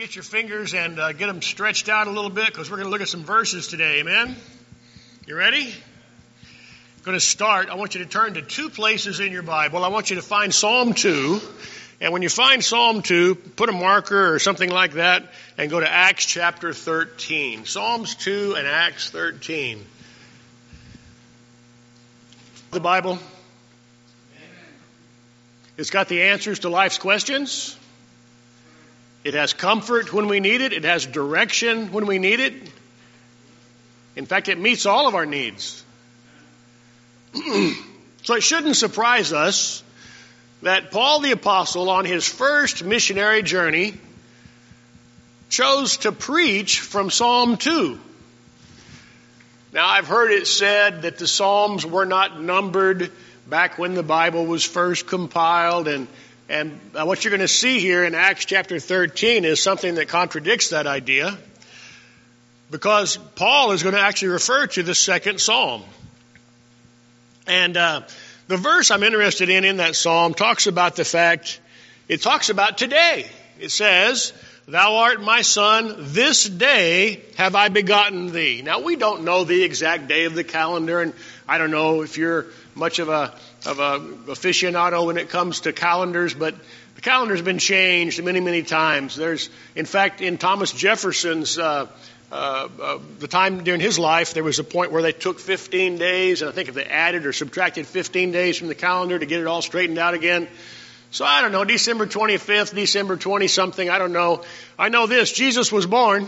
Get your fingers and get them stretched out a little bit because we're going to look at some verses today. Amen? You ready? I'm going to start. I want you to turn to two places in your Bible. I want you to find Psalm 2. And when you find Psalm 2, put a marker or something like that and go to Acts chapter 13. Psalms 2 and Acts 13. The Bible. It's got the answers to life's questions. It has comfort when we need it. It has direction when we need it. In fact, it meets all of our needs. So it shouldn't surprise us that Paul the Apostle, on his first missionary journey, chose to preach from Psalm 2. Now, I've heard it said that the Psalms were not numbered back when the Bible was first compiled, and what you're going to see here in Acts chapter 13 is something that contradicts that idea, because Paul is going to actually refer to the second psalm. And the verse I'm interested in that psalm talks about it talks about today. It says, "Thou art my son, this day have I begotten thee." Now, we don't know the exact day of the calendar, and I don't know if you're much of a aficionado when it comes to calendars, but the calendar's been changed many, many times. In fact, in Thomas Jefferson's the time during his life, there was a point where they took 15 days, and I think if they added or subtracted 15 days from the calendar to get it all straightened out again. So I don't know, December 25th, December 20-something, I don't know. I know this, Jesus was born.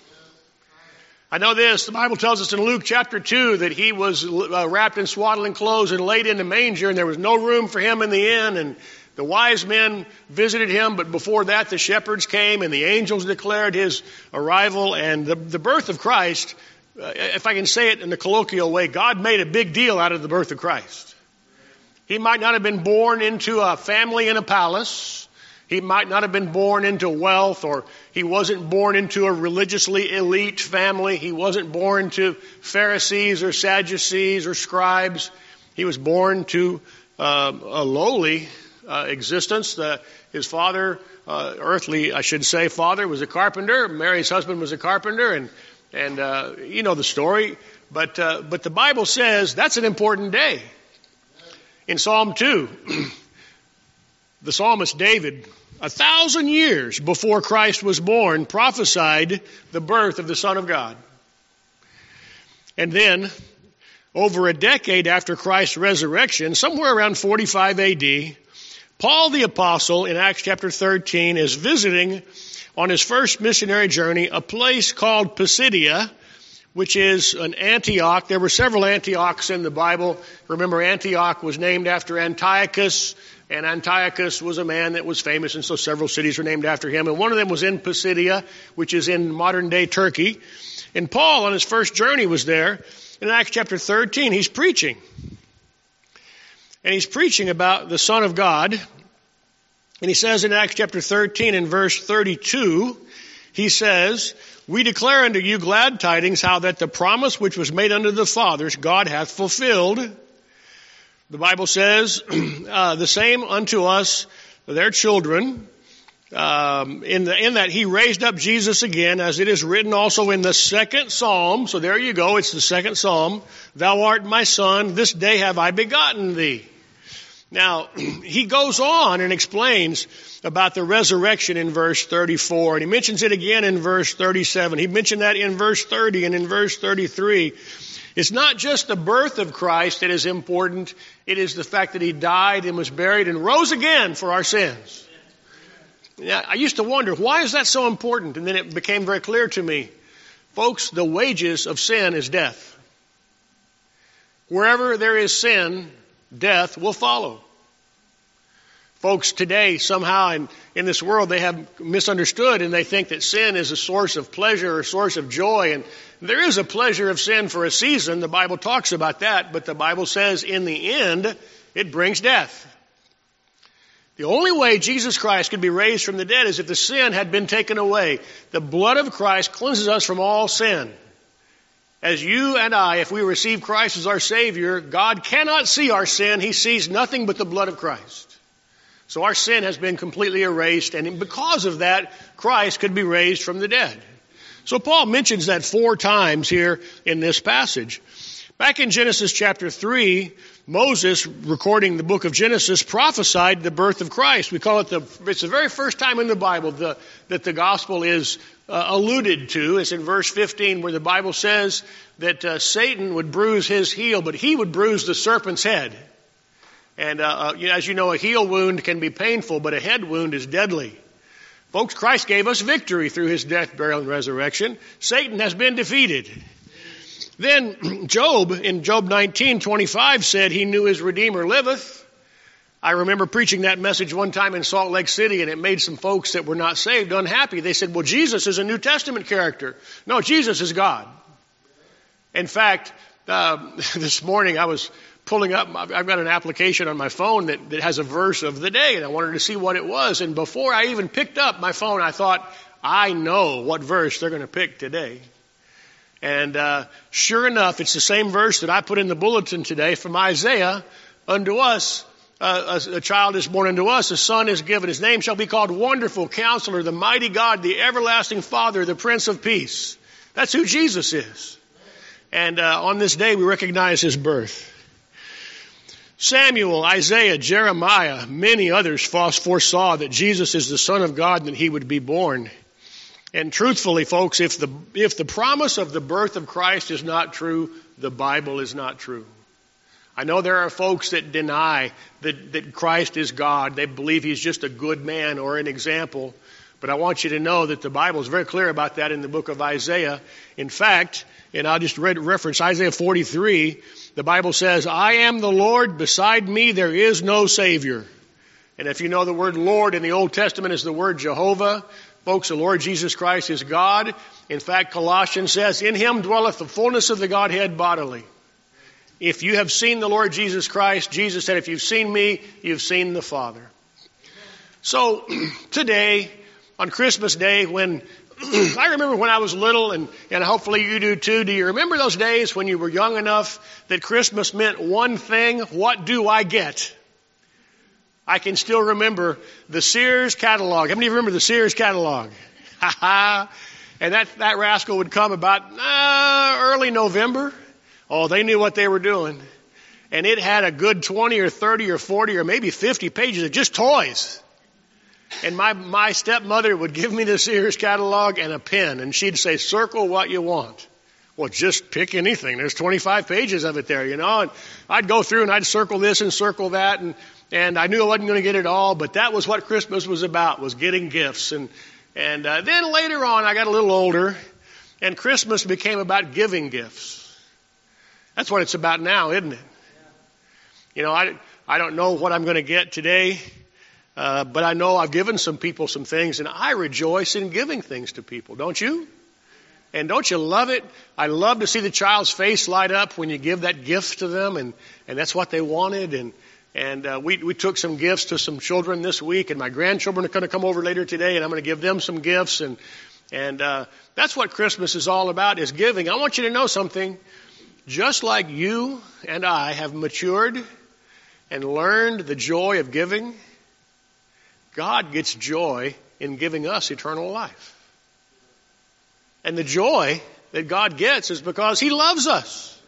I know this, the Bible tells us in Luke chapter 2 that he was wrapped in swaddling clothes and laid in the manger, and there was no room for him in the inn, and the wise men visited him, but before that the shepherds came and the angels declared his arrival. And the birth of Christ, if I can say it in the colloquial way, God made a big deal out of the birth of Christ. He might not have been born into a family in a palace. He might not have been born into wealth, or he wasn't born into a religiously elite family. He wasn't born to Pharisees or Sadducees or scribes. He was born to a lowly existence. His father, earthly, I should say, father was a carpenter. Mary's husband was a carpenter, and you know the story. But the Bible says that's an important day. In Psalm 2, the psalmist David, 1,000 years before Christ was born, prophesied the birth of the Son of God. And then, over a decade after Christ's resurrection, somewhere around 45 AD, Paul the Apostle in Acts chapter 13 is visiting on his first missionary journey a place called Pisidia, which is an Antioch. There were several Antiochs in the Bible. Remember, Antioch was named after Antiochus, and Antiochus was a man that was famous, and so several cities were named after him. And one of them was in Pisidia, which is in modern-day Turkey. And Paul, on his first journey, was there. In Acts chapter 13, he's preaching. And he's preaching about the Son of God. And he says in Acts chapter 13, in verse 32, he says, "We declare unto you glad tidings, how that the promise which was made unto the fathers God hath fulfilled." The Bible says, "The same unto us, their children, in that he raised up Jesus again, as it is written also in the second psalm." So there you go, it's the second psalm. "Thou art my son, this day have I begotten thee." Now, he goes on and explains about the resurrection in verse 34, and he mentions it again in verse 37. He mentioned that in verse 30 and in verse 33. It's not just the birth of Christ that is important. It is the fact that he died and was buried and rose again for our sins. Now, I used to wonder, why is that so important? And then it became very clear to me. Folks, the wages of sin is death. Wherever there is sin, death will follow. Folks today, somehow in this world, they have misunderstood, and they think that sin is a source of pleasure or a source of joy. And there is a pleasure of sin for a season. The Bible talks about that. But the Bible says in the end, it brings death. The only way Jesus Christ could be raised from the dead is if the sin had been taken away. The blood of Christ cleanses us from all sin. As you and I, if we receive Christ as our Savior, God cannot see our sin. He sees nothing but the blood of Christ. So our sin has been completely erased, and because of that, Christ could be raised from the dead. So Paul mentions that 4 times here in this passage. Back in Genesis chapter 3, Moses, recording the book of Genesis, prophesied the birth of Christ. We call it it's the very first time in the Bible that the gospel is alluded to. It's in verse 15 where the Bible says that Satan would bruise his heel, but he would bruise the serpent's head. And as you know, a heel wound can be painful, but a head wound is deadly. Folks, Christ gave us victory through his death, burial, and resurrection. Satan has been defeated. Then Job, in Job 19:25, said he knew his Redeemer liveth. I remember preaching that message one time in Salt Lake City, and it made some folks that were not saved unhappy. They said, well, Jesus is a New Testament character. No, Jesus is God. In fact, this morning I was pulling up, I've got an application on my phone that has a verse of the day, and I wanted to see what it was. And before I even picked up my phone, I thought, I know what verse they're going to pick today. And sure enough, it's the same verse that I put in the bulletin today from Isaiah. Unto us, a child is born unto us, a son is given. His name shall be called Wonderful, Counselor, the Mighty God, the Everlasting Father, the Prince of Peace. That's who Jesus is. And on this day, we recognize his birth. Samuel, Isaiah, Jeremiah, many others foresaw that Jesus is the Son of God and that he would be born. And truthfully, folks, if the promise of the birth of Christ is not true, the Bible is not true. I know there are folks that deny that Christ is God. They believe he's just a good man or an example. But I want you to know that the Bible is very clear about that in the book of Isaiah. In fact, and I'll just reference Isaiah 43, the Bible says, I am the Lord, beside me there is no Savior. And if you know the word Lord in the Old Testament is the word Jehovah, folks, the Lord Jesus Christ is God. In fact, Colossians says, in him dwelleth the fullness of the Godhead bodily. If you have seen the Lord Jesus Christ, Jesus said, if you've seen me, you've seen the Father. So today, on Christmas Day, when I remember when I was little, and hopefully you do too, do you remember those days when you were young enough that Christmas meant one thing? What do I get? I can still remember the Sears catalog. How many of you remember the Sears catalog? And that rascal would come about early November. Oh, they knew what they were doing. And it had a good 20 or 30 or 40 or maybe 50 pages of just toys. And my stepmother would give me the Sears catalog and a pen, and she'd say, circle what you want. Well, just pick anything. There's 25 pages of it there, you know. And I'd go through and I'd circle this and circle that, and I knew I wasn't going to get it all, but that was what Christmas was about, was getting gifts. And then later on, I got a little older, and Christmas became about giving gifts. That's what it's about now, isn't it? You know, I don't know what I'm going to get today. But I know I've given some people some things, and I rejoice in giving things to people, don't you? And don't you love it? I love to see the child's face light up when you give that gift to them, and that's what they wanted. And we took some gifts to some children this week, and my grandchildren are going to come over later today, and I'm going to give them some gifts. And that's what Christmas is all about, is giving. I want you to know something. Just like you and I have matured and learned the joy of giving, God gets joy in giving us eternal life. And the joy that God gets is because he loves us.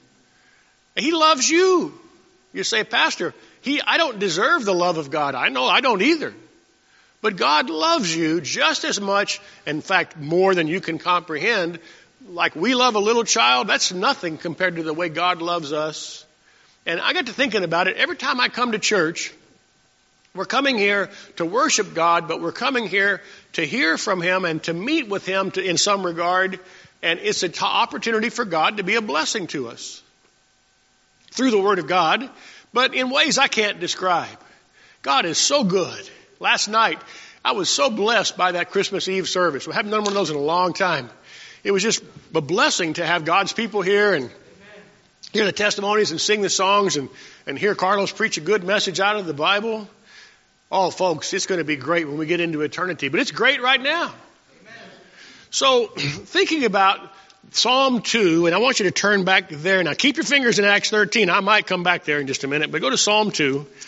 He loves you. You say, Pastor, I don't deserve the love of God. I know I don't either. But God loves you just as much, in fact, more than you can comprehend. Like we love a little child, that's nothing compared to the way God loves us. And I got to thinking about it. Every time I come to church, we're coming here to worship God, but we're coming here to hear from him and to meet with him in some regard. And it's an opportunity for God to be a blessing to us through the Word of God, but in ways I can't describe. God is so good. Last night, I was so blessed by that Christmas Eve service. We haven't done one of those in a long time. It was just a blessing to have God's people here and hear the testimonies and sing the songs and hear Carlos preach a good message out of the Bible. Oh, folks, it's going to be great when we get into eternity, but it's great right now. Amen. So, thinking about Psalm 2, and I want you to turn back there. Now, keep your fingers in Acts 13. I might come back there in just a minute, but go to Psalm 2.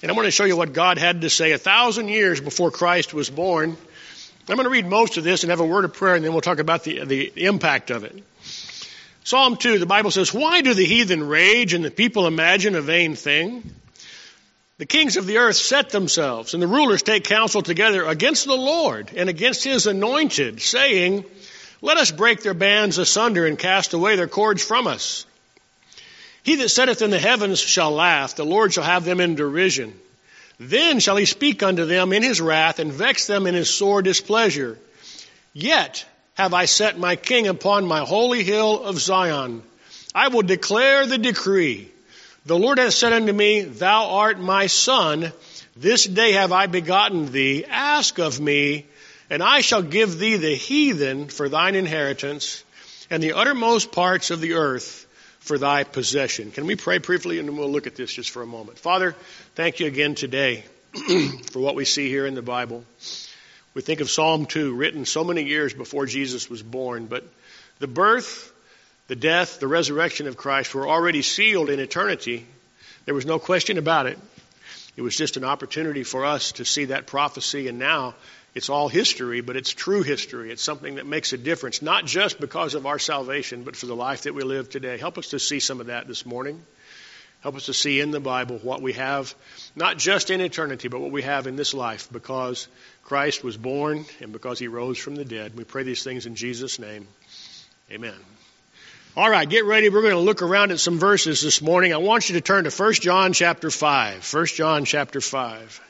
And I want to show you what God had to say 1,000 years before Christ was born. I'm going to read most of this and have a word of prayer, and then we'll talk about the impact of it. Psalm 2, the Bible says, "Why do the heathen rage and the people imagine a vain thing? The kings of the earth set themselves, and the rulers take counsel together against the Lord and against his anointed, saying, let us break their bands asunder and cast away their cords from us. He that sitteth in the heavens shall laugh, the Lord shall have them in derision. Then shall he speak unto them in his wrath and vex them in his sore displeasure. Yet have I set my king upon my holy hill of Zion. I will declare the decree. The Lord hath said unto me, thou art my son. This day have I begotten thee. Ask of me, and I shall give thee the heathen for thine inheritance, and the uttermost parts of the earth for thy possession." Can we pray briefly, and then we'll look at this just for a moment. Father, thank you again today for what we see here in the Bible. We think of Psalm 2, written so many years before Jesus was born, but the birth, the death, the resurrection of Christ were already sealed in eternity. There was no question about it. It was just an opportunity for us to see that prophecy, and now it's all history, but it's true history. It's something that makes a difference, not just because of our salvation, but for the life that we live today. Help us to see some of that this morning. Help us to see in the Bible what we have, not just in eternity, but what we have in this life, because Christ was born and because he rose from the dead. We pray these things in Jesus' name. Amen. All right, get ready. We're going to look around at some verses this morning. I want you to turn to 1 John chapter 5. 1 John chapter 5.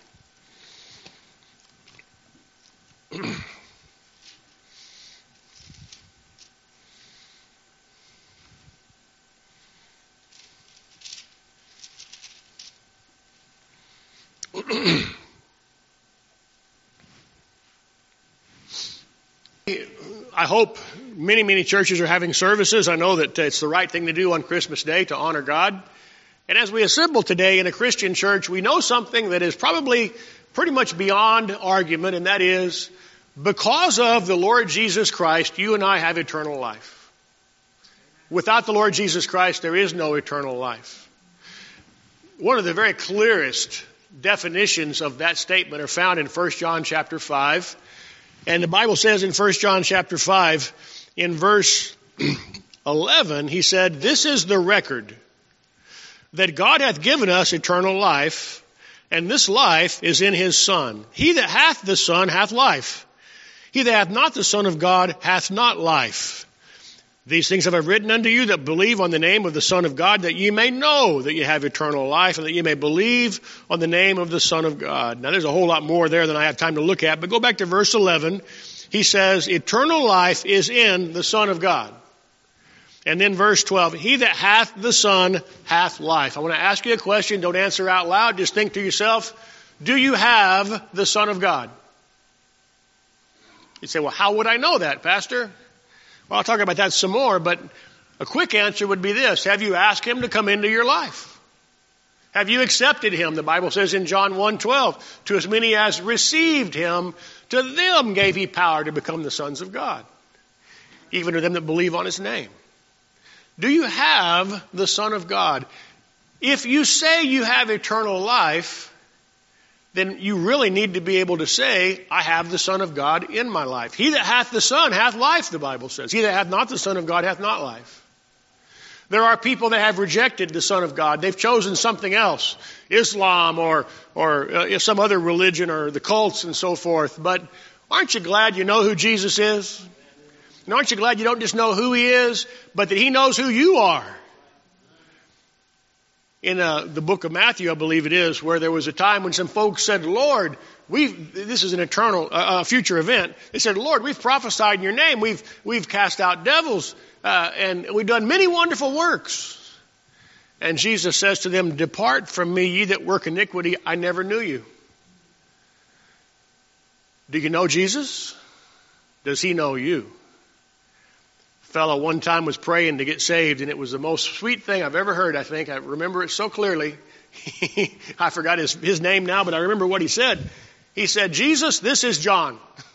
I hope many churches are having services. I know that it's the right thing to do on Christmas Day to honor God. And as we assemble today in a Christian church, we know something that is probably pretty much beyond argument, and that is, because of the Lord Jesus Christ, you and I have eternal life. Without the Lord Jesus Christ, there is no eternal life. One of the very clearest definitions of that statement are found in 1 John chapter 5. And the Bible says in 1 John chapter 5, in verse 11, he said, "This is the record, that God hath given us eternal life, and this life is in his Son. He that hath the Son hath life. He that hath not the Son of God hath not life. These things have I written unto you that believe on the name of the Son of God, that ye may know that ye have eternal life, and that ye may believe on the name of the Son of God." Now there's a whole lot more there than I have time to look at, but go back to verse 11. He says, eternal life is in the Son of God. And then verse 12, he that hath the Son hath life. I want to ask you a question. Don't answer out loud. Just think to yourself, do you have the Son of God? You say, well, how would I know that, Pastor? Well, I'll talk about that some more, but a quick answer would be this. Have you asked him to come into your life? Have you accepted him? The Bible says in John 1:12, to as many as received him, to them gave he power to become the sons of God, even to them that believe on his name. Do you have the Son of God? If you say you have eternal life, then you really need to be able to say, I have the Son of God in my life. He that hath the Son hath life, the Bible says. He that hath not the Son of God hath not life. There are people that have rejected the Son of God. They've chosen something else, Islam or some other religion or the cults and so forth. But aren't you glad you know who Jesus is? And aren't you glad you don't just know who he is, but that he knows who you are? In the book of Matthew, I believe it is, where there was a time when some folks said, Lord, this is an eternal, future event. They said, Lord, we've prophesied in your name. We've cast out devils, and we've done many wonderful works. And Jesus says to them, depart from me, ye that work iniquity. I never knew you. Do you know Jesus? Does he know you? A fellow one time was praying to get saved, and it was the most sweet thing I've ever heard, I think. I remember it so clearly. I forgot his name now, but I remember what he said. He said, Jesus, this is John.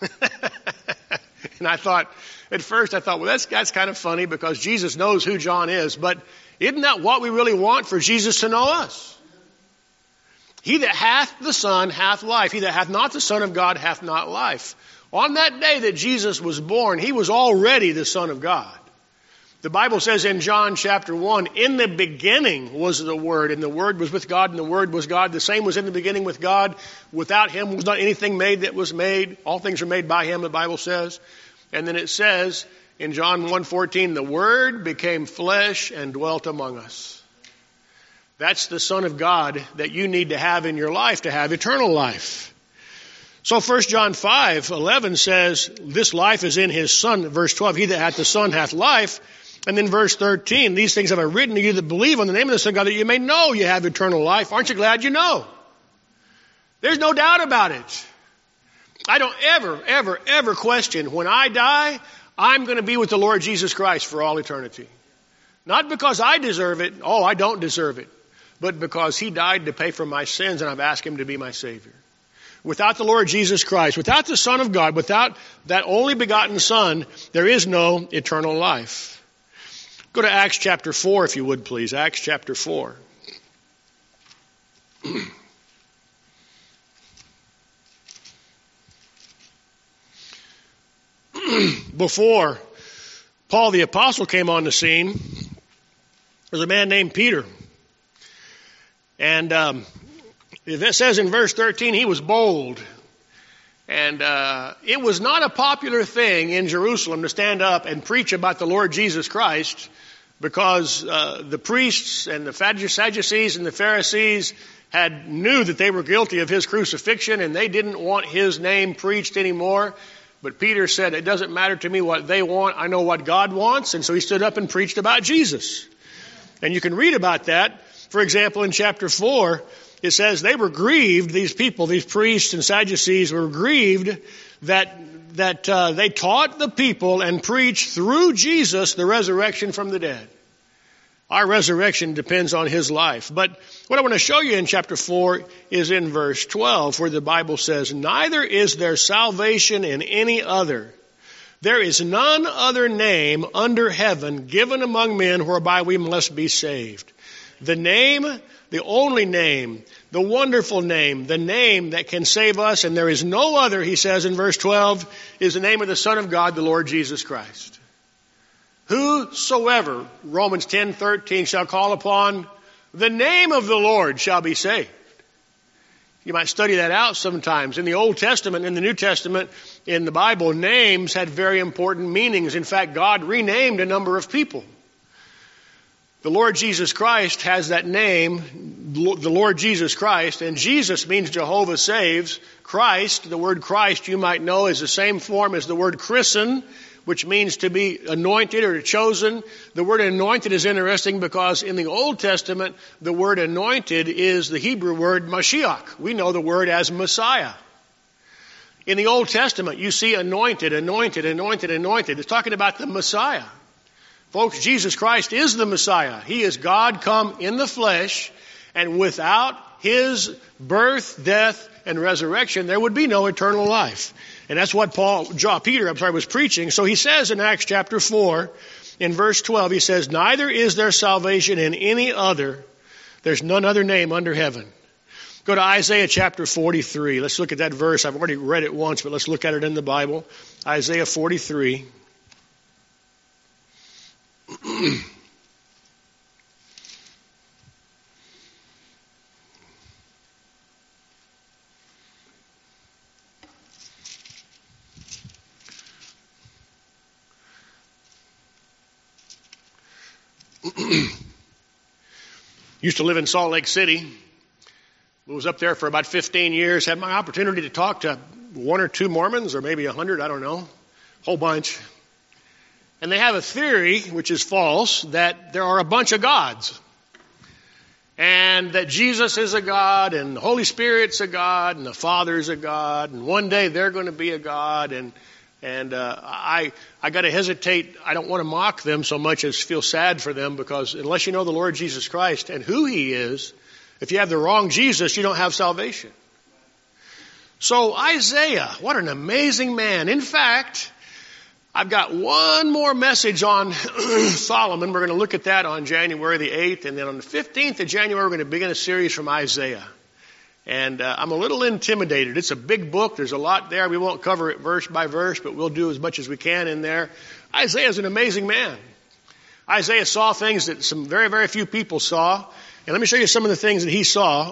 And at first I thought, well, that's kind of funny because Jesus knows who John is. But isn't that what we really want, for Jesus to know us? He that hath the Son hath life. He that hath not the Son of God hath not life. On that day that Jesus was born, he was already the Son of God. The Bible says in John chapter 1, in the beginning was the Word, and the Word was with God, and the Word was God. The same was in the beginning with God. Without him was not anything made that was made. All things are made by him, the Bible says. And then it says in John 1:14, the Word became flesh and dwelt among us. That's the Son of God that you need to have in your life to have eternal life. So 1 John 5:11 says, this life is in his Son. Verse 12, he that hath the Son hath life. And then verse 13, these things have I written to you that believe on the name of the Son of God, that you may know you have eternal life. Aren't you glad you know? There's no doubt about it. I don't ever question when I die, I'm going to be with the Lord Jesus Christ for all eternity. Not because I deserve it. Oh, I don't deserve it. But because he died to pay for my sins, and I've asked him to be my Savior. Without the Lord Jesus Christ, without the Son of God, without that only begotten Son, there is no eternal life. Go to Acts chapter 4, if you would, please. Acts chapter 4. Before Paul the Apostle came on the scene, there's a man named Peter. And it says in verse 13, he was bold. And it was not a popular thing in Jerusalem to stand up and preach about the Lord Jesus Christ, because the priests and the Sadducees and the Pharisees knew that they were guilty of his crucifixion, and they didn't want his name preached anymore. But Peter said, it doesn't matter to me what they want. I know what God wants. And so he stood up and preached about Jesus. And you can read about that. For example, in chapter 4, it says they were grieved, these people, these priests and Sadducees were grieved that they taught the people and preached through Jesus the resurrection from the dead. Our resurrection depends on his life. But what I want to show you in chapter 4 is in verse 12, where the Bible says, neither is there salvation in any other. There is none other name under heaven given among men whereby we must be saved. The name, the only name, the wonderful name, the name that can save us, and there is no other, he says in verse 12, is the name of the Son of God, the Lord Jesus Christ. Whosoever, Romans 10:13, shall call upon the name of the Lord shall be saved. You might study that out sometimes. In the Old Testament, in the New Testament, in the Bible, names had very important meanings. In fact, God renamed a number of people. The Lord Jesus Christ has that name, the Lord Jesus Christ, and Jesus means Jehovah saves. Christ, the word Christ, you might know, is the same form as the word christen, which means to be anointed or chosen. The word anointed is interesting because in the Old Testament, the word anointed is the Hebrew word Mashiach. We know the word as Messiah. In the Old Testament, you see anointed, anointed, anointed, anointed. It's talking about the Messiah. Folks, Jesus Christ is the Messiah. He is God come in the flesh, and without his birth, death, and resurrection, there would be no eternal life. And that's what Peter was preaching. So he says in Acts chapter 4, in verse 12, he says, neither is there salvation in any other. There's none other name under heaven. Go to Isaiah chapter 43. Let's look at that verse. I've already read it once, but let's look at it in the Bible. Isaiah 43. Used to live in Salt Lake City. Was up there for about 15 years. Had my opportunity to talk to one or two Mormons, or maybe 100, I don't know. Whole bunch. And they have a theory, which is false, that there are a bunch of gods. And that Jesus is a God, and the Holy Spirit's a God, and the Father's a God, and one day they're going to be a God. And I got to hesitate. I don't want to mock them so much as feel sad for them, because unless you know the Lord Jesus Christ and who he is, if you have the wrong Jesus, you don't have salvation. So Isaiah, what an amazing man. In fact, I've got one more message on Solomon. We're going to look at that on January the 8th. And then on the 15th of January, we're going to begin a series from Isaiah. And I'm a little intimidated. It's a big book. There's a lot there. We won't cover it verse by verse, but we'll do as much as we can in there. Isaiah is an amazing man. Isaiah saw things that some very, very few people saw. And let me show you some of the things that he saw.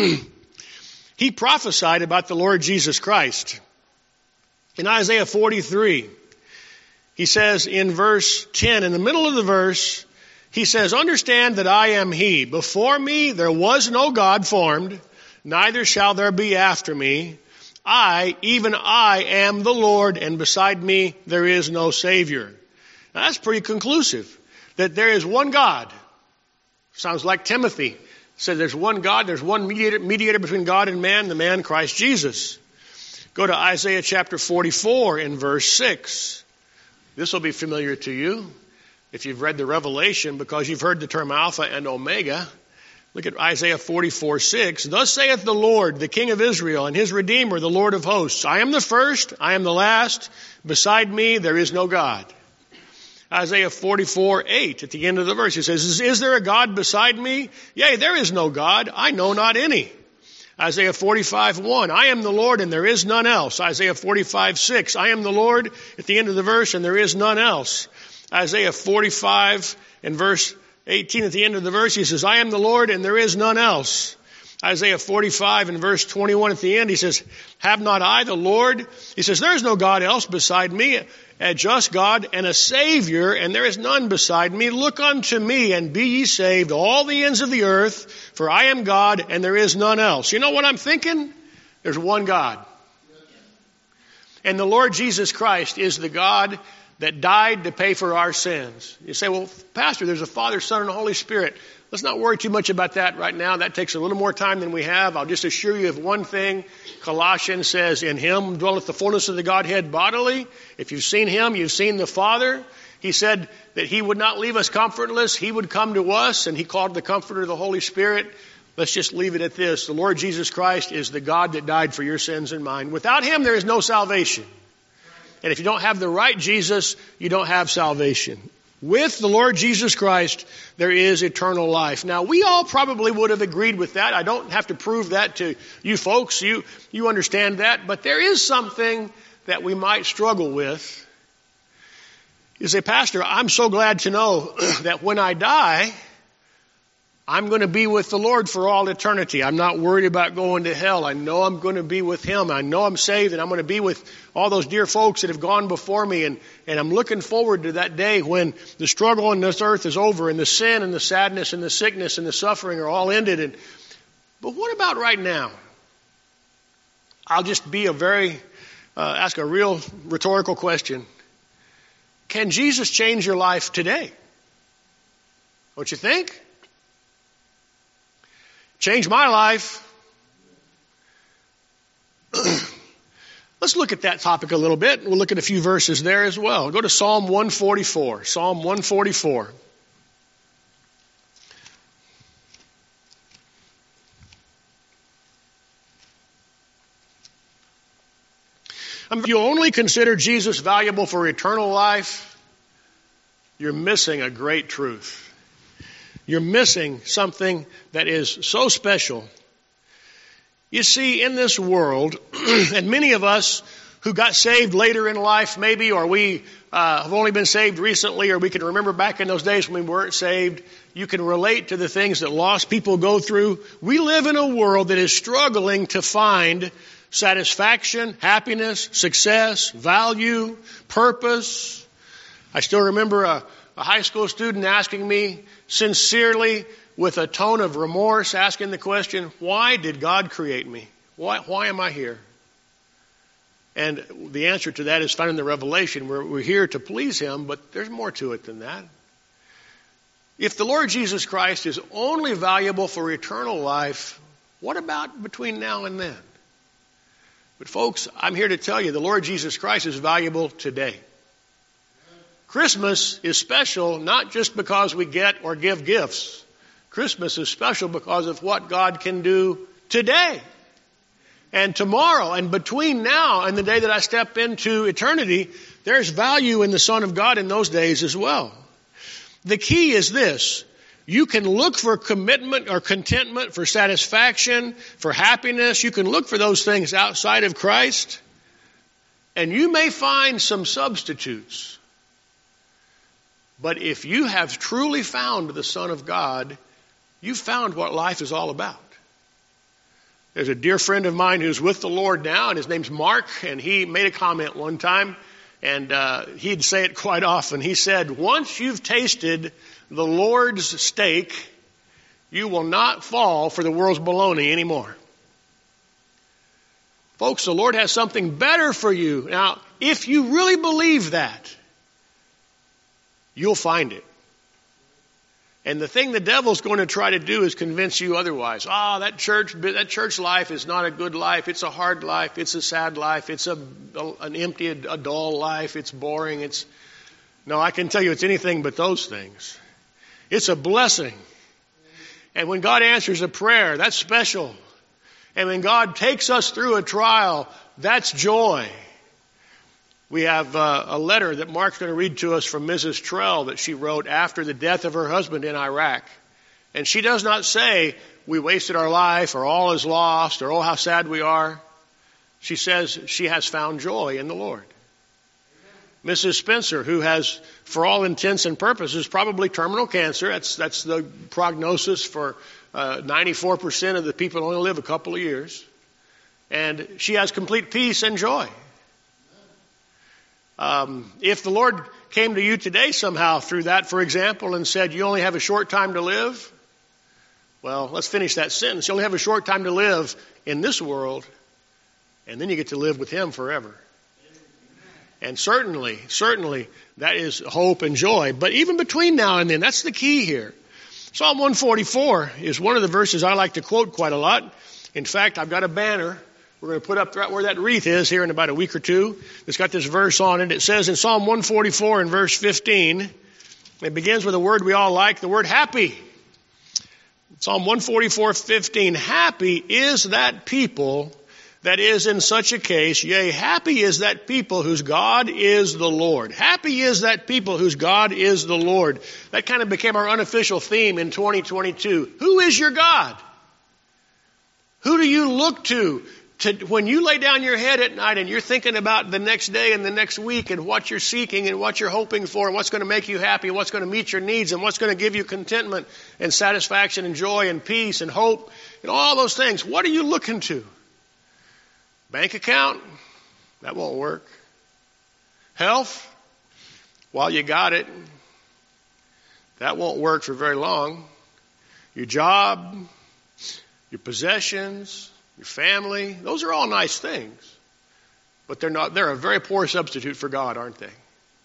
He prophesied about the Lord Jesus Christ. In Isaiah 43, he says in verse 10, in the middle of the verse, he says, understand that I am he. Before me there was no God formed, neither shall there be after me. I, even I, am the Lord, and beside me there is no Savior. Now that's pretty conclusive, that there is one God. Sounds like Timothy said there's one God, there's one mediator between God and man, the man Christ Jesus. Go to Isaiah chapter 44 in verse 6. This will be familiar to you if you've read the Revelation, because you've heard the term Alpha and Omega. Look at Isaiah 44:6. Thus saith the Lord, the King of Israel, and his Redeemer, the Lord of hosts. I am the first, I am the last. Beside me there is no God. Isaiah 44:8 at the end of the verse, he says, is there a God beside me? Yea, there is no God. I know not any. Isaiah 45:1, I am the Lord and there is none else. Isaiah 45:6, I am the Lord at the end of the verse and there is none else. Isaiah 45 and verse 18 at the end of the verse, he says, I am the Lord and there is none else. Isaiah 45 and verse 21 at the end, he says, have not I the Lord? He says, there is no God else beside me, a just God and a Savior, and there is none beside me. Look unto me and be ye saved, all the ends of the earth, for I am God and there is none else. You know what I'm thinking? There's one God. And the Lord Jesus Christ is the God that died to pay for our sins. You say, well, Pastor, there's a Father, Son, and Holy Spirit. Let's not worry too much about that right now. That takes a little more time than we have. I'll just assure you of one thing. Colossians says, in him dwelleth the fullness of the Godhead bodily. If you've seen him, you've seen the Father. He said that he would not leave us comfortless. He would come to us, and he called the Comforter the Holy Spirit. Let's just leave it at this. The Lord Jesus Christ is the God that died for your sins and mine. Without him, there is no salvation. And if you don't have the right Jesus, you don't have salvation. With the Lord Jesus Christ, there is eternal life. Now, we all probably would have agreed with that. I don't have to prove that to you folks. You understand that. But there is something that we might struggle with. You say, Pastor, I'm so glad to know that when I die, I'm going to be with the Lord for all eternity. I'm not worried about going to hell. I know I'm going to be with him. I know I'm saved, and I'm going to be with all those dear folks that have gone before me. And I'm looking forward to that day when the struggle on this earth is over, and the sin and the sadness and the sickness and the suffering are all ended. But what about right now? I'll just be ask a real rhetorical question. Can Jesus change your life today? Don't you think? Changed my life. Let's look at that topic a little bit. We'll look at a few verses there as well. Go to Psalm 144. Psalm 144. If you only consider Jesus valuable for eternal life, you're missing a great truth. You're missing something that is so special. You see, in this world, and many of us who got saved later in life maybe, or we have only been saved recently, or we can remember back in those days when we weren't saved, you can relate to the things that lost people go through. We live in a world that is struggling to find satisfaction, happiness, success, value, purpose. I still remember a high school student asking me sincerely with a tone of remorse, asking the question, why did God create me? Why am I here? And the answer to that is found in the Revelation. We're here to please him, but there's more to it than that. If the Lord Jesus Christ is only valuable for eternal life, what about between now and then? But folks, I'm here to tell you the Lord Jesus Christ is valuable today. Christmas is special not just because we get or give gifts. Christmas is special because of what God can do today and tomorrow. And between now and the day that I step into eternity, there's value in the Son of God in those days as well. The key is this. You can look for commitment or contentment, for satisfaction, for happiness. You can look for those things outside of Christ. And you may find some substitutes. But if you have truly found the Son of God, you've found what life is all about. There's a dear friend of mine who's with the Lord now, and his name's Mark, and he made a comment one time, and he'd say it quite often. He said, once you've tasted the Lord's steak, you will not fall for the world's baloney anymore. Folks, the Lord has something better for you. Now, if you really believe that, you'll find it. And the thing the devil's going to try to do is convince you otherwise. That church life is not a good life. It's a hard life. It's a sad life. It's an empty, a dull life. It's boring. No, I can tell you it's anything but those things. It's a blessing. And when God answers a prayer, that's special. And when God takes us through a trial, that's joy. We have a letter that Mark's going to read to us from Mrs. Trell that she wrote after the death of her husband in Iraq. And she does not say, we wasted our life, or all is lost, or oh, how sad we are. She says she has found joy in the Lord. Mrs. Spencer, who has, for all intents and purposes, probably terminal cancer. That's the prognosis for 94% of the people who only live a couple of years. And she has complete peace and joy. If the Lord came to you today somehow through that, for example, and said, you only have a short time to live. Well, let's finish that sentence. You only have a short time to live in this world, and then you get to live with Him forever. And certainly, that is hope and joy. But even between now and then, that's the key here. Psalm 144 is one of the verses I like to quote quite a lot. In fact, I've got a banner we're going to put up right where that wreath is here in about a week or two. It's got this verse on it. It says in Psalm 144 in verse 15, it begins with a word we all like, the word happy. Psalm 144:15, happy is that people that is in such a case, yea, happy is that people whose God is the Lord. Happy is that people whose God is the Lord. That kind of became our unofficial theme in 2022. Who is your God? Who do you look to when you lay down your head at night and you're thinking about the next day and the next week and what you're seeking and what you're hoping for and what's going to make you happy and what's going to meet your needs and what's going to give you contentment and satisfaction and joy and peace and hope and all those things? What are you looking to? Bank account? That won't work. Health? While you got it, that won't work for very long. Your job? Your possessions? Your family? Those are all nice things. But they're a very poor substitute for God, aren't they?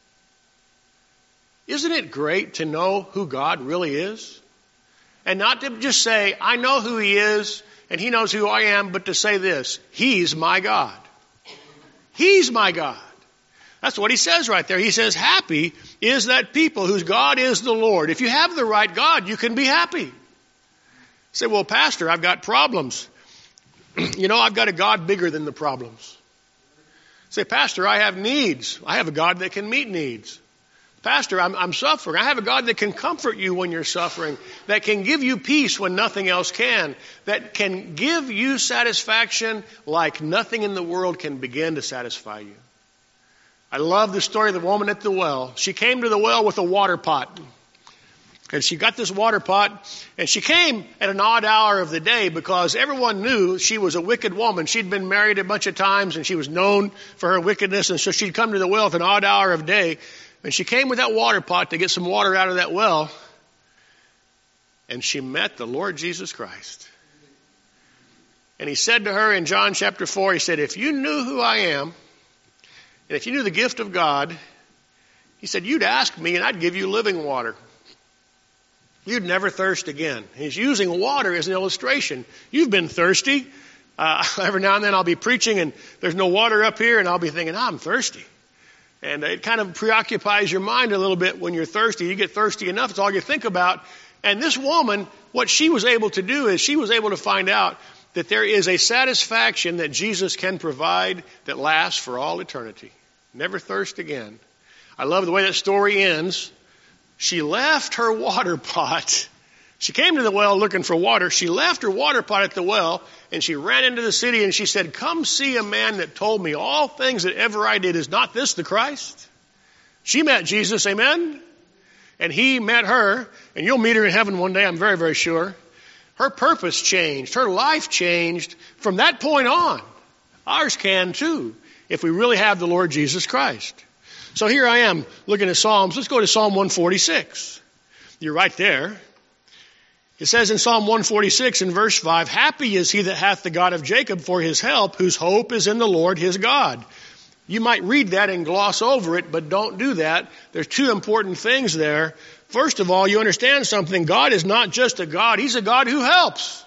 Isn't it great to know who God really is? And not to just say, I know who He is, and He knows who I am, but to say this, He's my God. He's my God. That's what He says right there. He says, happy is that people whose God is the Lord. If you have the right God, you can be happy. You say, well, Pastor, I've got problems. I've got a God bigger than the problems. Say, Pastor, I have needs. I have a God that can meet needs. Pastor, I'm suffering. I have a God that can comfort you when you're suffering, that can give you peace when nothing else can, that can give you satisfaction like nothing in the world can begin to satisfy you. I love the story of the woman at the well. She came to the well with a water pot. And she got this water pot, and she came at an odd hour of the day because everyone knew she was a wicked woman. She'd been married a bunch of times, and she was known for her wickedness, and so she'd come to the well at an odd hour of day. And she came with that water pot to get some water out of that well, and she met the Lord Jesus Christ. And He said to her in John chapter 4, He said, if you knew who I am, and if you knew the gift of God, He said, you'd ask me, and I'd give you living water. You'd never thirst again. He's using water as an illustration. You've been thirsty. Every now and then I'll be preaching and there's no water up here and I'll be thinking, I'm thirsty. And it kind of preoccupies your mind a little bit when you're thirsty. You get thirsty enough, it's all you think about. And this woman, what she was able to do is she was able to find out that there is a satisfaction that Jesus can provide that lasts for all eternity. Never thirst again. I love the way that story ends. She left her water pot She came to the well looking for water. She left her water pot at the well, and she ran into the city, and she said, "Come see a man that told me all things that ever I did. Is not this the Christ?" She met Jesus, amen? And he met her, and you'll meet her in heaven one day, I'm very, very sure. Her purpose changed. Her life changed from that point on. Ours can too, if we really have the Lord Jesus Christ. So here I am looking at Psalms. Let's go to Psalm 146. You're right there. It says in Psalm 146 in verse 5, "Happy is he that hath the God of Jacob for his help, whose hope is in the Lord his God." You might read that and gloss over it, but don't do that. There's two important things there. First of all, you understand something. God is not just a God. He's a God who helps.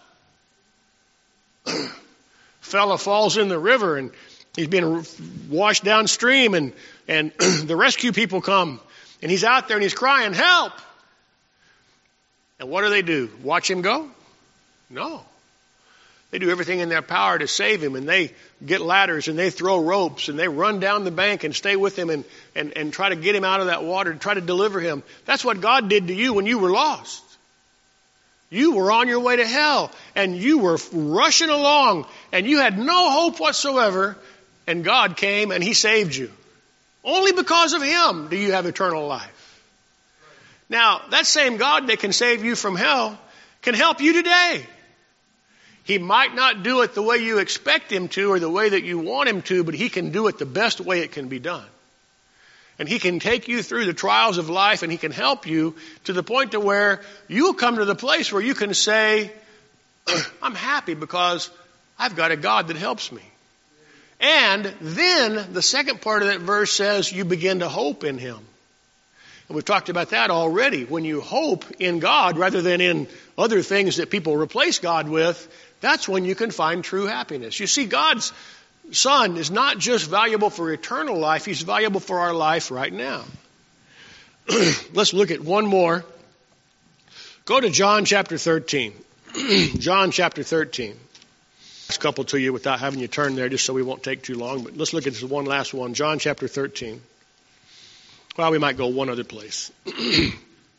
Fella falls in the river and he's being washed downstream, and the rescue people come, and he's out there and he's crying, "Help!" And what do? Watch him go? No. They do everything in their power to save him, and they get ladders and they throw ropes and they run down the bank and stay with him and try to get him out of that water and try to deliver him. That's what God did to you when you were lost. You were on your way to hell, and you were rushing along, and you had no hope whatsoever, and God came and he saved you. Only because of him do you have eternal life. Now, that same God that can save you from hell can help you today. He might not do it the way you expect him to or the way that you want him to, but he can do it the best way it can be done. And he can take you through the trials of life, and he can help you to the point to where you'll come to the place where you can say, "I'm happy because I've got a God that helps me." And then the second part of that verse says you begin to hope in him. And we've talked about that already. When you hope in God rather than in other things that people replace God with, that's when you can find true happiness. You see, God's Son is not just valuable for eternal life, he's valuable for our life right now. Let's look at one more. Go to John chapter 13. John chapter 13. A couple to you without having you turn there, just so we won't take too long. But let's look at this one last one. John chapter 13. Well, we might go one other place. The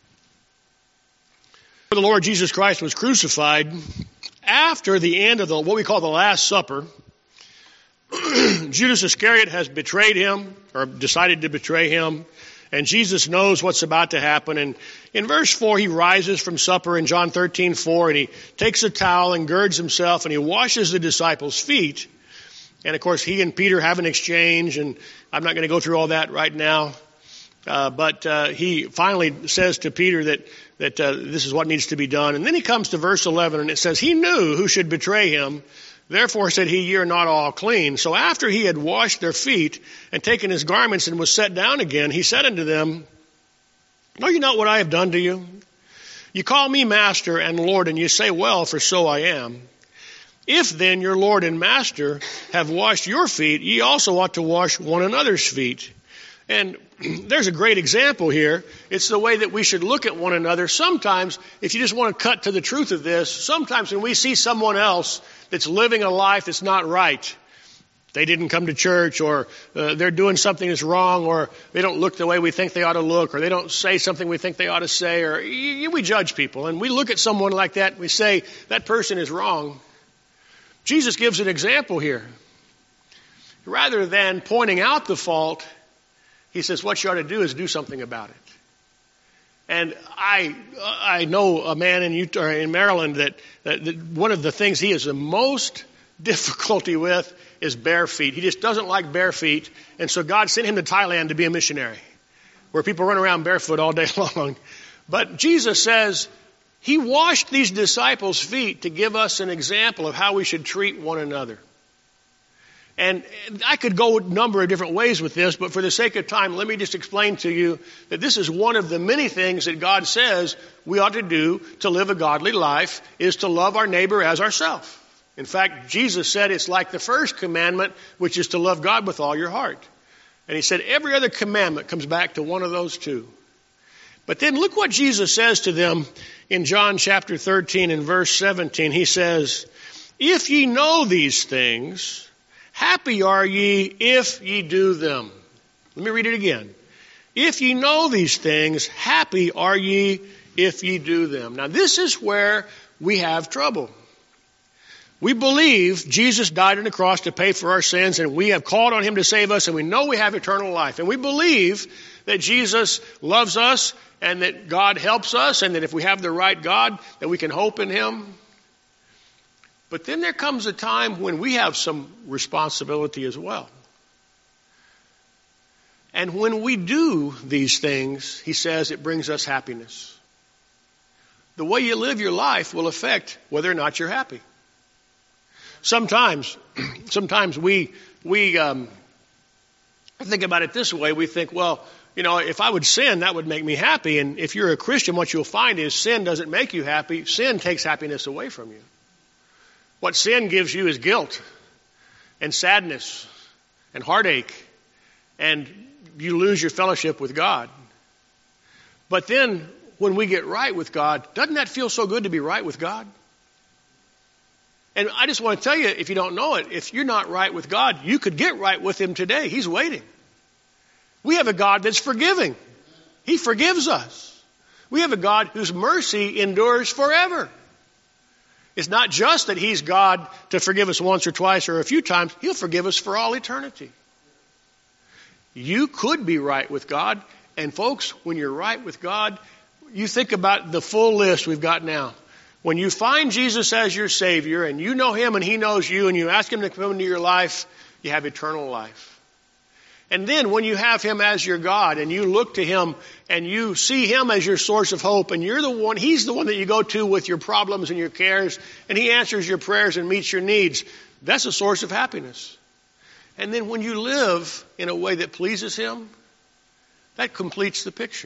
Lord Jesus Christ was crucified after the end of what we call the Last Supper. Judas Iscariot has betrayed him, or decided to betray him, and Jesus knows what's about to happen. And in verse 4, he rises from supper in John 13:4, and he takes a towel and girds himself, and he washes the disciples' feet. And of course, he and Peter have an exchange, and I'm not going to go through all that right now. But he finally says to Peter that this is what needs to be done. And then he comes to verse 11, and it says, "He knew who should betray him. Therefore said he, Ye are not all clean. So after he had washed their feet and taken his garments and was set down again, he said unto them, Know you not what I have done to you? You call me Master and Lord, and you say, Well, for so I am. If then your Lord and Master have washed your feet, ye also ought to wash one another's feet." And there's a great example here. It's the way that we should look at one another. Sometimes, if you just want to cut to the truth of this, sometimes when we see someone else that's living a life that's not right, they didn't come to church, or they're doing something that's wrong, or they don't look the way we think they ought to look, or they don't say something we think they ought to say, or we judge people. And we look at someone like that and we say, that person is wrong. Jesus gives an example here. Rather than pointing out the fault, he says, what you ought to do is do something about it. And I know a man in Maryland that one of the things he has the most difficulty with is bare feet. He just doesn't like bare feet. And so God sent him to Thailand to be a missionary, where people run around barefoot all day long. But Jesus says he washed these disciples' feet to give us an example of how we should treat one another. And I could go a number of different ways with this, but for the sake of time, let me just explain to you that this is one of the many things that God says we ought to do to live a godly life, is to love our neighbor as ourselves. In fact, Jesus said it's like the first commandment, which is to love God with all your heart. And he said every other commandment comes back to one of those two. But then look what Jesus says to them in John chapter 13 and verse 17. He says, If ye know these things, happy are ye if ye do them. Let me read it again. If ye know these things, happy are ye if ye do them. Now this is where we have trouble. We believe Jesus died on the cross to pay for our sins, and we have called on him to save us, and we know we have eternal life. And we believe that Jesus loves us and that God helps us, and that if we have the right God, that we can hope in him. But then there comes a time when we have some responsibility as well. And when we do these things, he says it brings us happiness. The way you live your life will affect whether or not you're happy. Sometimes we think about it this way. We think, well, if I would sin, that would make me happy. And if you're a Christian, what you'll find is sin doesn't make you happy. Sin takes happiness away from you. What sin gives you is guilt and sadness and heartache, and you lose your fellowship with God. But then when we get right with God, doesn't that feel so good to be right with God? And I just want to tell you, if you don't know it, if you're not right with God, you could get right with him today. He's waiting. We have a God that's forgiving. He forgives us. We have a God whose mercy endures forever. It's not just that he's God to forgive us once or twice or a few times. He'll forgive us for all eternity. You could be right with God. And folks, when you're right with God, you think about the full list we've got now. When you find Jesus as your Savior and you know him and he knows you and you ask him to come into your life, you have eternal life. And then when you have him as your God and you look to him and you see him as your source of hope and he's the one that you go to with your problems and your cares, and he answers your prayers and meets your needs, that's a source of happiness. And then when you live in a way that pleases him, that completes the picture.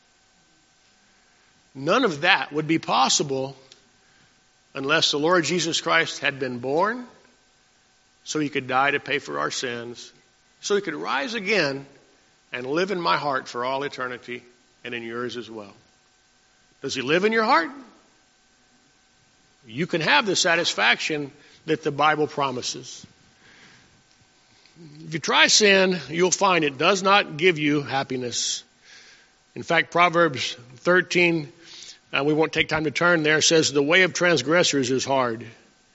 None of that would be possible unless the Lord Jesus Christ had been born so he could die to pay for our sins, so he could rise again and live in my heart for all eternity and in yours as well. Does he live in your heart? You can have the satisfaction that the Bible promises. If you try sin, you'll find it does not give you happiness. In fact, Proverbs 13, we won't take time to turn there, says the way of transgressors is hard.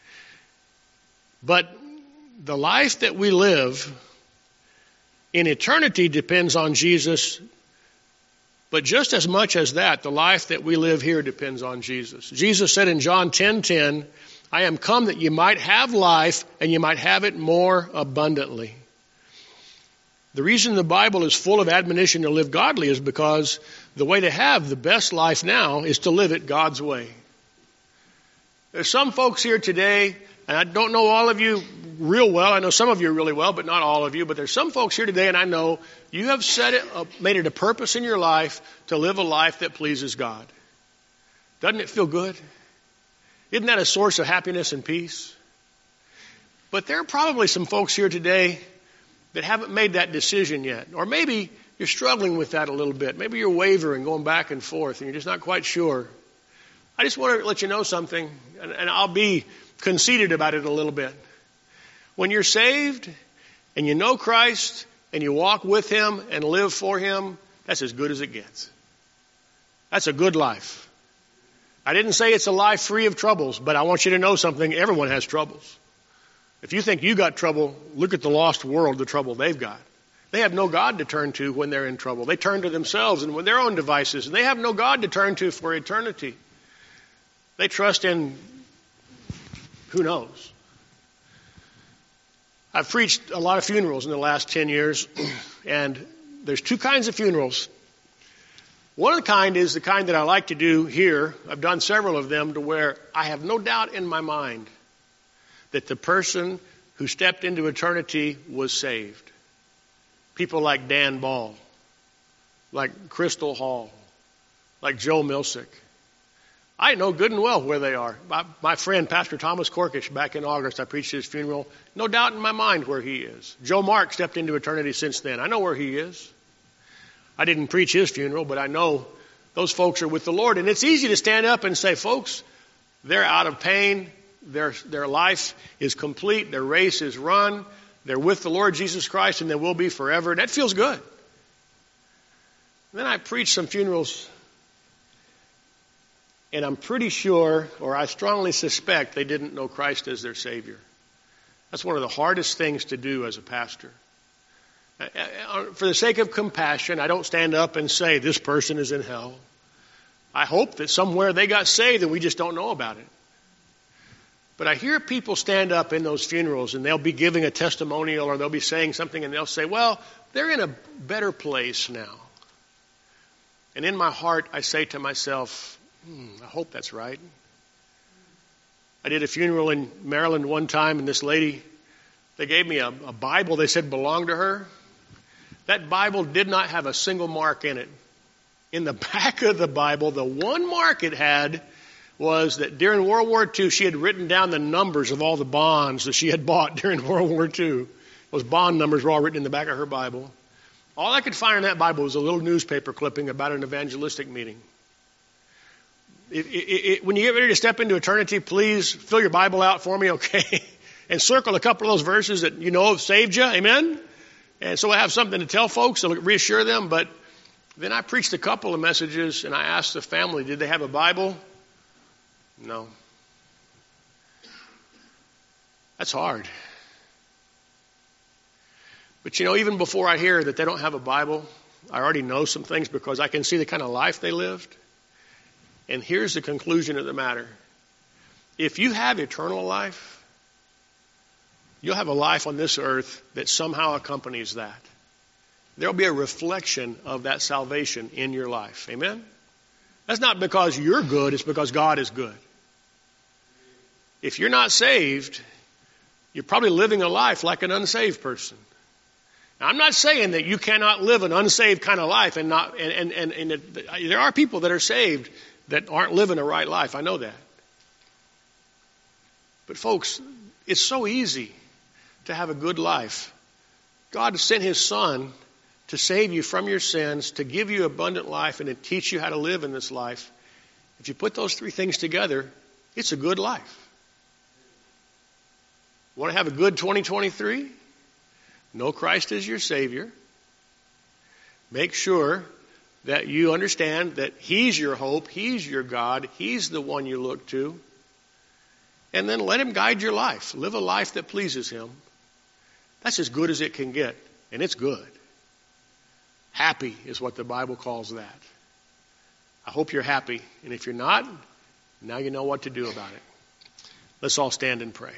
But the life that we live in eternity depends on Jesus. But just as much as that, the life that we live here depends on Jesus. Jesus said in John 10:10, I am come that you might have life and you might have it more abundantly. The reason the Bible is full of admonition to live godly is because the way to have the best life now is to live it God's way. There's some folks here today, and I don't know all of you real well. I know some of you really well, but not all of you. But there's some folks here today, and I know you have made it a purpose in your life to live a life that pleases God. Doesn't it feel good? Isn't that a source of happiness and peace? But there are probably some folks here today that haven't made that decision yet. Or maybe you're struggling with that a little bit. Maybe you're wavering, going back and forth, and you're just not quite sure. I just want to let you know something, and I'll be conceited about it a little bit. When you're saved and you know Christ and you walk with him and live for him, that's as good as it gets. That's a good life. I didn't say it's a life free of troubles, but I want you to know something. Everyone has troubles. If you think you got trouble, look at the lost world, the trouble they've got. They have no God to turn to when they're in trouble. They turn to themselves and with their own devices, and they have no God to turn to for eternity. They trust in who knows. I've preached a lot of funerals in the last 10 years, and there's two kinds of funerals. One of the kind is the kind that I like to do here. I've done several of them to where I have no doubt in my mind that the person who stepped into eternity was saved. People like Dan Ball, like Crystal Hall, like Joe Milsick. I know good and well where they are. My friend, Pastor Thomas Korkish, back in August, I preached his funeral. No doubt in my mind where he is. Joe Mark stepped into eternity since then. I know where he is. I didn't preach his funeral, but I know those folks are with the Lord. And it's easy to stand up and say, folks, they're out of pain. Their life is complete. Their race is run. They're with the Lord Jesus Christ, and they will be forever. That feels good. Then I preached some funerals And I'm pretty sure, or I strongly suspect, they didn't know Christ as their Savior. That's one of the hardest things to do as a pastor. For the sake of compassion, I don't stand up and say, this person is in hell. I hope that somewhere they got saved and we just don't know about it. But I hear people stand up in those funerals and they'll be giving a testimonial or they'll be saying something and they'll say, well, they're in a better place now. And in my heart, I say to myself, I hope that's right. I did a funeral in Maryland one time, and this lady, they gave me a Bible they said belonged to her. That Bible did not have a single mark in it. In the back of the Bible, the one mark it had was that during World War II, she had written down the numbers of all the bonds that she had bought during World War II. Those bond numbers were all written in the back of her Bible. All I could find in that Bible was a little newspaper clipping about an evangelistic meeting. When you get ready to step into eternity, please fill your Bible out for me, okay? And circle a couple of those verses that you know have saved you, amen? And so I have something to tell folks to reassure them. But then I preached a couple of messages, and I asked the family, did they have a Bible? No. That's hard. But even before I hear that they don't have a Bible, I already know some things because I can see the kind of life they lived. And here's the conclusion of the matter. If you have eternal life, you'll have a life on this earth that somehow accompanies that. There'll be a reflection of that salvation in your life. Amen? That's not because you're good, it's because God is good. If you're not saved, you're probably living a life like an unsaved person. Now, I'm not saying that you cannot live an unsaved kind of life and there are people that are saved that aren't living a right life. I know that. But folks, it's so easy to have a good life. God sent His Son to save you from your sins, to give you abundant life, and to teach you how to live in this life. If you put those three things together, it's a good life. Want to have a good 2023? Know Christ as your Savior. Make sure that you understand that He's your hope, He's your God, He's the one you look to. And then let Him guide your life. Live a life that pleases Him. That's as good as it can get, and it's good. Happy is what the Bible calls that. I hope you're happy, and if you're not, now you know what to do about it. Let's all stand and pray.